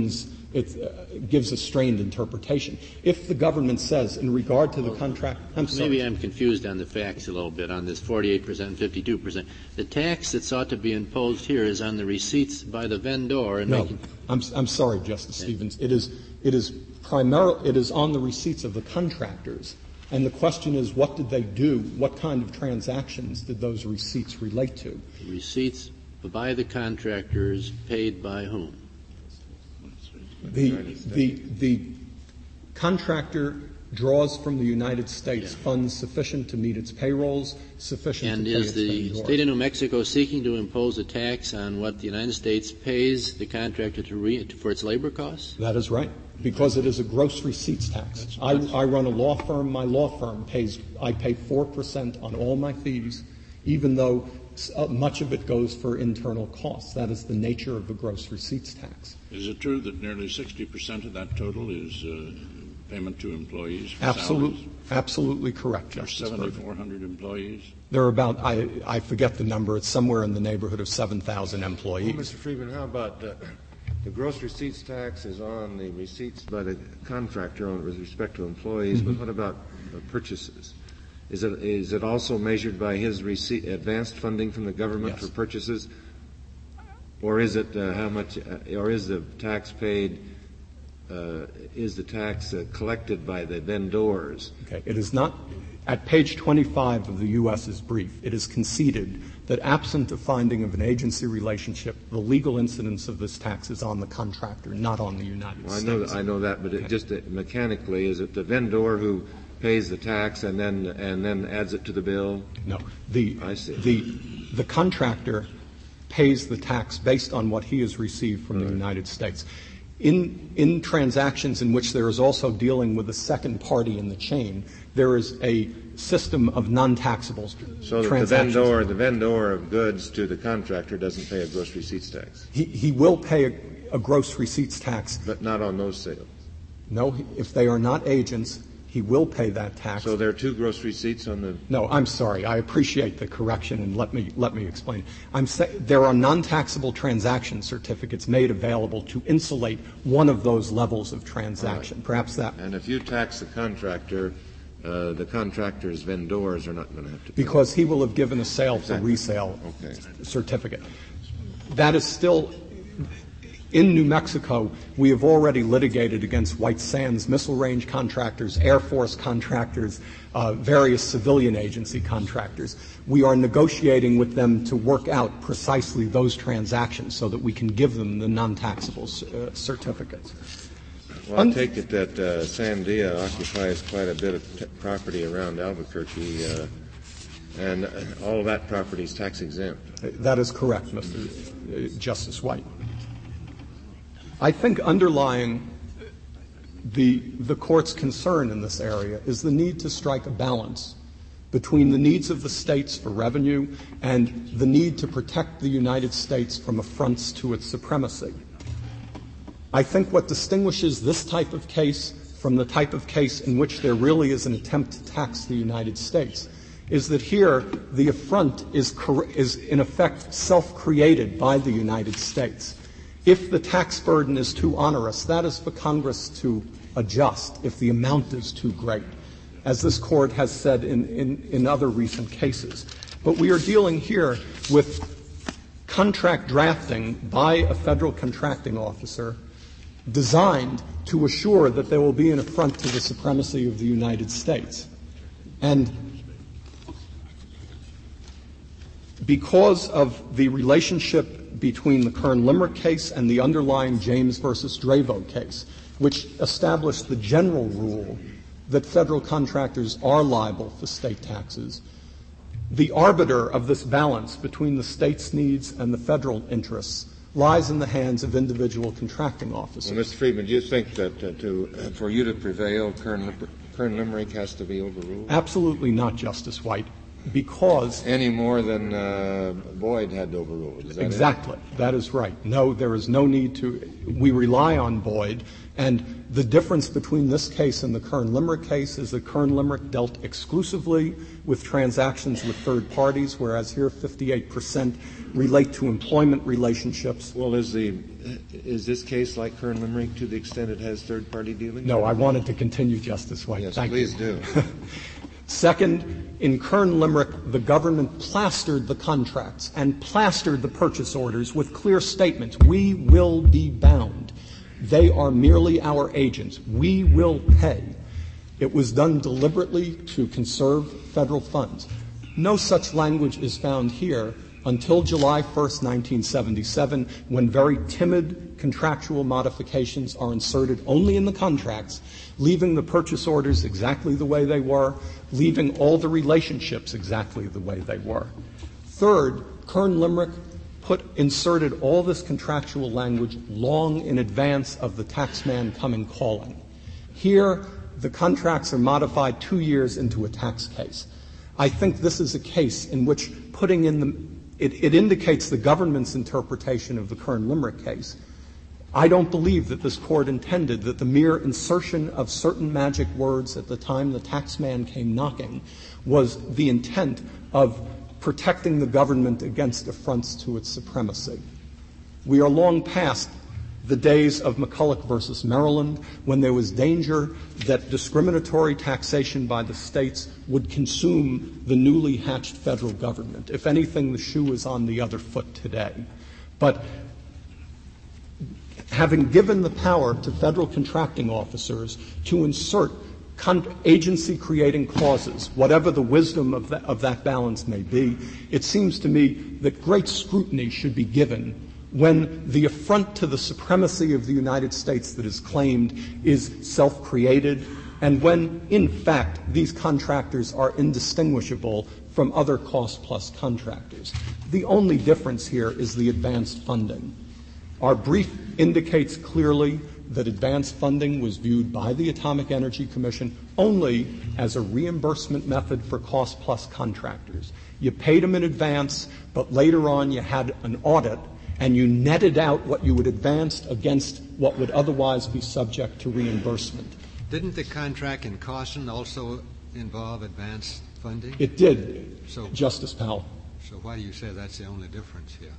gives a strained interpretation. If the government says, in regard to the contract, Maybe I'm confused on the facts a little bit on this 48% and 52%. The tax that sought to be imposed here is on the receipts by the vendor. And no, I'm sorry, Justice Stevens. It is on the receipts of the contractors. And the question is, what did they do? What kind of transactions did those receipts relate to? Receipts by the contractors paid by whom? The contractor draws from the United States funds sufficient to meet its payrolls, sufficient and to pay its is the vendors. state of New Mexico seeking to impose a tax on what the United States pays the contractor for its labor costs? That is right, because it is a gross receipts tax. I run a law firm. My law firm I pay 4% on all my fees, even though much of it goes for internal costs. That is the nature of the gross receipts tax. Is it true that nearly 60% of that total is payment to employees for salaries? Absolutely correct, There's Justice Berger. 7,400 employees. There are about, I forget the number, it's somewhere in the neighborhood of 7,000 employees. Well, Mr. Friedman, how about the gross receipts tax is on the receipts by the contractor with respect to employees, but what about purchases? Is it also measured by his advanced funding from the government for purchases, or is it how much? Or is the tax paid? Is the tax collected by the vendors? Okay, it is not. At page 25 of the U.S.'s brief, it is conceded that absent a finding of an agency relationship, the legal incidence of this tax is on the contractor, not on the United States. I know that, but it just mechanically, is it the vendor who pays the tax and then adds it to the bill? No. I see. The contractor pays the tax based on what he has received from the United States. In transactions in which there is also dealing with a second party in the chain, there is a system of non-taxable so transactions. So the vendor of goods to the contractor doesn't pay a gross receipts tax? He will pay a gross receipts tax. But not on those sales? No, if they are not agents, He will pay that tax. So there are two gross receipts on the... No, I'm sorry. I appreciate the correction, and let me explain. There are non-taxable transaction certificates made available to insulate one of those levels of transaction. Right. Perhaps that... And if you tax the contractor's vendors are not going to have to pay. Because he will have given a sale for resale certificate. That is still... In New Mexico, we have already litigated against White Sands missile range contractors, Air Force contractors, various civilian agency contractors. We are negotiating with them to work out precisely those transactions so that we can give them the non-taxable certificates. Well, I take it that Sandia occupies quite a bit of property around Albuquerque, and all of that property is tax exempt. That is correct, Mr. Justice White. I think underlying the Court's concern in this area is the need to strike a balance between the needs of the states for revenue and the need to protect the United States from affronts to its supremacy. I think what distinguishes this type of case from the type of case in which there really is an attempt to tax the United States is that here the affront is in effect self-created by the United States. If the tax burden is too onerous, that is for Congress to adjust if the amount is too great, as this Court has said in other recent cases. But we are dealing here with contract drafting by a federal contracting officer designed to assure that there will be an affront to the supremacy of the United States. And because of the relationship between the Kern-Limerick case and the underlying James versus Dravo case, which established the general rule that federal contractors are liable for state taxes, the arbiter of this balance between the state's needs and the federal interests lies in the hands of individual contracting officers. Well, Mr. Friedman, do you think that for you to prevail, Kern-Limerick has to be overruled? Absolutely not, Justice White. Because any more than Boyd had to overrule it. Is that exactly. It? That is right. No, there is no need to. We rely on Boyd, and the difference between this case and the Kern-Limerick case is that Kern-Limerick dealt exclusively with transactions with third parties, whereas here 58% relate to employment relationships. Well, is this case like Kern-Limerick to the extent it has third-party dealing? No, I wanted to continue, Justice White. Yes, Thank please you. do. Second, in Kern-Limerick, the government plastered the contracts and plastered the purchase orders with clear statements. We will be bound. They are merely our agents. We will pay. It was done deliberately to conserve federal funds. No such language is found here until July 1st, 1977, when very timid contractual modifications are inserted only in the contracts, leaving the purchase orders exactly the way they were, leaving all the relationships exactly the way they were. Third, Kern-Limerick inserted all this contractual language long in advance of the taxman coming calling. Here, the contracts are modified 2 years into a tax case. I think this is a case in which putting in it indicates the government's interpretation of the Kern-Limerick case. I don't believe that this Court intended that the mere insertion of certain magic words at the time the taxman came knocking was the intent of protecting the government against affronts to its supremacy. We are long past the days of McCulloch versus Maryland, when there was danger that discriminatory taxation by the states would consume the newly hatched federal government. If anything, the shoe is on the other foot today. But having given the power to federal contracting officers to insert agency-creating clauses, whatever the wisdom of that balance may be, it seems to me that great scrutiny should be given when the affront to the supremacy of the United States that is claimed is self-created, and when, in fact, these contractors are indistinguishable from other cost-plus contractors. The only difference here is the advanced funding. Our brief indicates clearly that advanced funding was viewed by the Atomic Energy Commission only as a reimbursement method for cost-plus contractors. You paid them in advance, but later on you had an audit and you netted out what you would advance against what would otherwise be subject to reimbursement. Didn't the contract in Carson also involve advance funding? It did, So- Justice Powell. So why do you say that's the only difference here?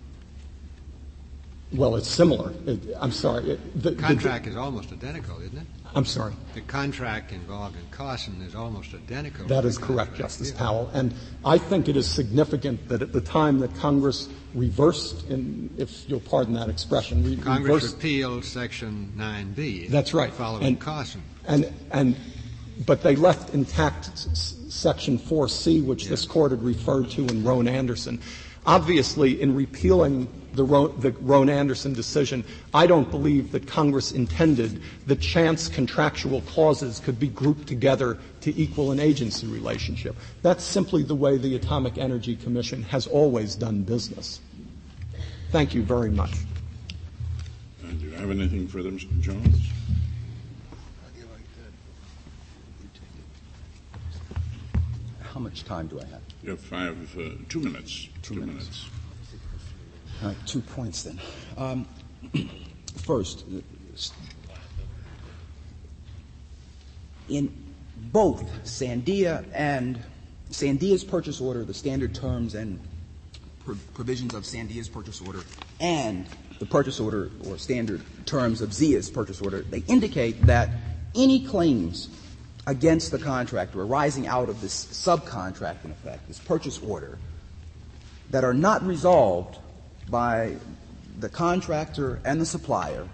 Well, it's similar. I'm sorry. The contract is almost identical, isn't it? I'm sorry. The contract involved in Carson is almost identical. That is correct, Justice Powell. And I think it is significant that at the time that Congress reversed, if you'll pardon that expression, Congress repealed Section 9B. That's right. Following Carson. But they left intact Section 4C, which this Court had referred to in Roane-Anderson. Obviously, in repealing the Roane-Anderson decision, I don't believe that Congress intended that chance contractual clauses could be grouped together to equal an agency relationship. That's simply the way the Atomic Energy Commission has always done business. Thank you very much. Do you have anything further, Mr. Jones? How much time do I have? You have 2 minutes. 2 minutes. All right, 2 points then. First, in both Sandia's purchase order, the standard terms and provisions of Sandia's purchase order, and the purchase order or standard terms of Zia's purchase order, they indicate that any claims against the contractor arising out of this subcontract, in effect, this purchase order, that are not resolved by the contractor and the supplier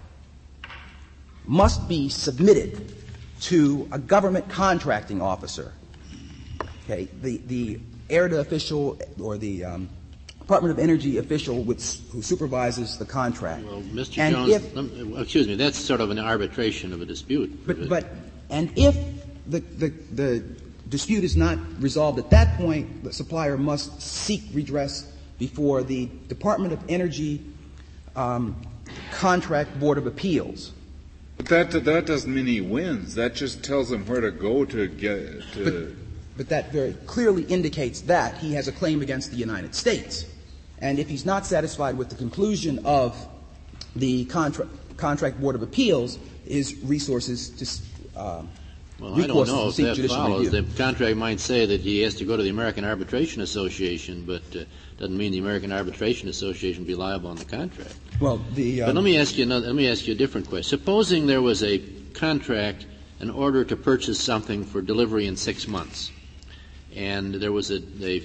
must be submitted to a government contracting officer. Okay, the ARDA official or the Department of Energy official who supervises the contract. Well, Mr. Jones, excuse me, that's sort of an arbitration of a dispute. And if the dispute is not resolved at that point, the supplier must seek redress before the Department of Energy Contract Board of Appeals. But that doesn't mean he wins. That just tells him where to go to get to. But that very clearly indicates that he has a claim against the United States. And if he's not satisfied with the conclusion of the Contract Board of Appeals, his resources to well, I don't know if that follows. The contract might say that he has to go to the American Arbitration Association, but doesn't mean the American Arbitration Association will be liable on the contract. Well, but let me ask you a different question. Supposing there was a contract, an order to purchase something for delivery in 6 months, and there was a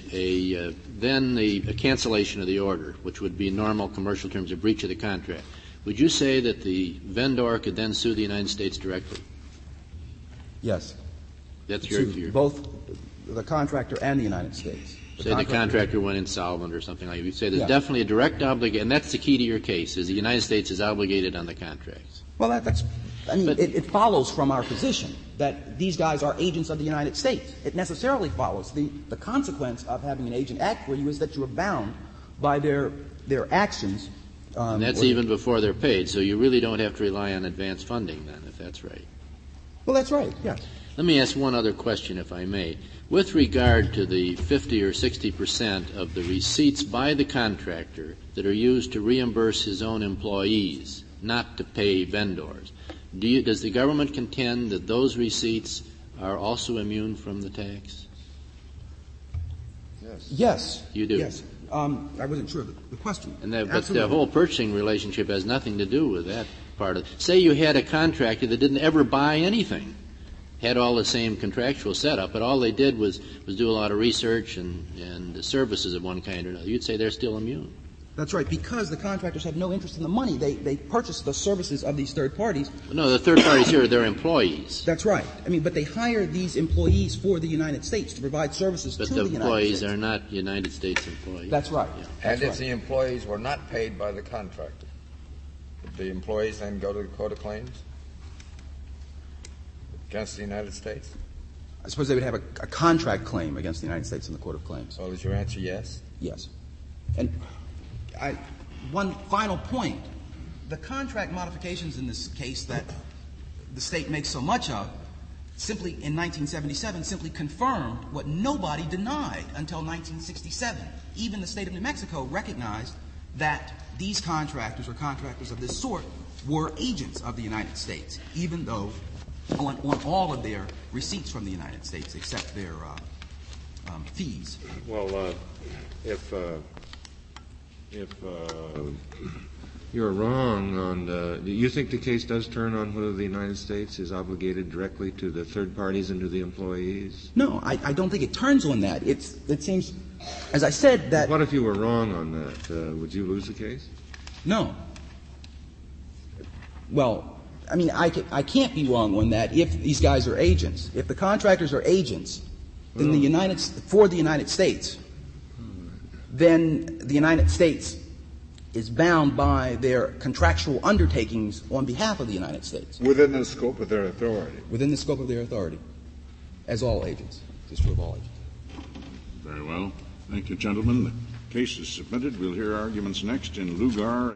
cancellation of the order, which would be in normal commercial terms, a breach of the contract. Would you say that the vendor could then sue the United States directly? Yes. That's your both the contractor and the United States. Say the contractor went insolvent or something like that. You say there's definitely a direct obligation, and that's the key to your case, is the United States is obligated on the contracts. Well, it follows from our position that these guys are agents of the United States. It necessarily follows. The consequence of having an agent act for you is that you are bound by their actions. And that's even before they're paid, so you really don't have to rely on advance funding then, if that's right. Well, that's right, yes. Let me ask one other question, if I may. With regard to the 50 or 60% of the receipts by the contractor that are used to reimburse his own employees, not to pay vendors, does the government contend that those receipts are also immune from the tax? Yes. You do? Yes. I wasn't sure of the question. But the whole purchasing relationship has nothing to do with that part of it. Say you had a contractor that didn't ever buy anything, had all the same contractual setup, but all they did was do a lot of research and services of one kind or another. You'd say they're still immune. That's right, because the contractors have no interest in the money. They purchase the services of these third parties. No, the third parties here are their employees. That's right. But they hire these employees for the United States to provide services to the United States. But the employees are not United States employees. That's right. Yeah. And if the employees were not paid by the contractor, would the employees then go to the Court of Claims against the United States? I suppose they would have a contract claim against the United States in the Court of Claims. So is your answer yes? Yes. And one final point. The contract modifications in this case that the state makes so much of simply in 1977 simply confirmed what nobody denied until 1967. Even the state of New Mexico recognized that these contractors or contractors of this sort were agents of the United States, even though on all of their receipts from the United States except their fees. Well, if you're wrong on do you think the case does turn on whether the United States is obligated directly to the third parties and to the employees? No, I don't think it turns on that. It seems, as I said, that... What if you were wrong on that? Would you lose the case? No. Well, I mean, I can't be wrong on that if these guys are agents. If the contractors are agents for the United States, then the United States is bound by their contractual undertakings on behalf of the United States. Within the scope of their authority. Within the scope of their authority, as all agents. It's true of all agents. Very well. Thank you, gentlemen. The case is submitted. We'll hear arguments next in Lugar.